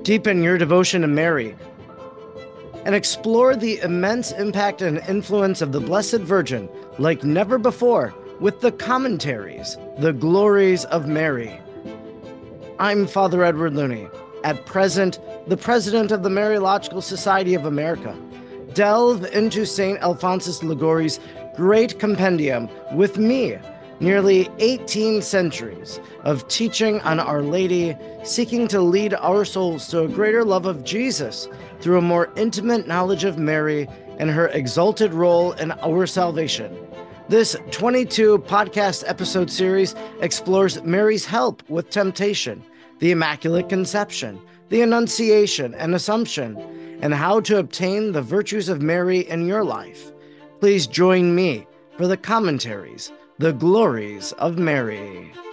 Deepen your devotion to Mary and explore the immense impact and influence of the Blessed Virgin like never before with the commentaries, The Glories of Mary. I'm Father Edward Looney, at present the president of the Mariological Society of America. Delve into St. Alphonsus Liguori's great compendium with me, nearly 18 centuries of teaching on Our Lady, seeking to lead our souls to a greater love of Jesus through a more intimate knowledge of Mary and her exalted role in our salvation. This 22 podcast episode series explores Mary's help with temptation, the Immaculate Conception, the Annunciation and Assumption, and how to obtain the virtues of Mary in your life. Please join me for the commentaries, The Glories of Mary.